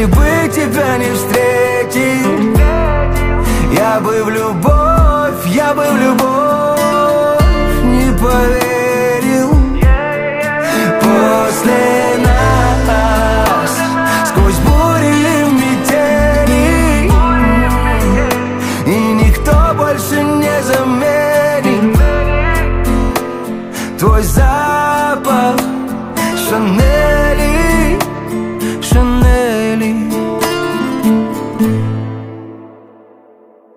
Если бы тебя не встретил, я бы в любовь не поверил. После нас сквозь бури и метели, и никто больше не заменит твой запах Шанель.